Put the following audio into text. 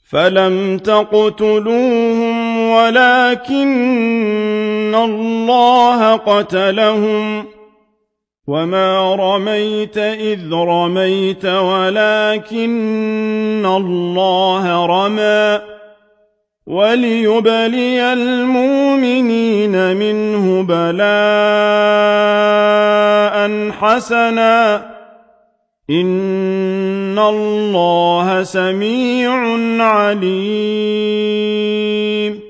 فلم تقتلوهم ولكن الله قتلهم وما رميت إذ رميت ولكن الله رمى وليبلي المؤمنين منه بلاء حسنا إن الله سميع عليم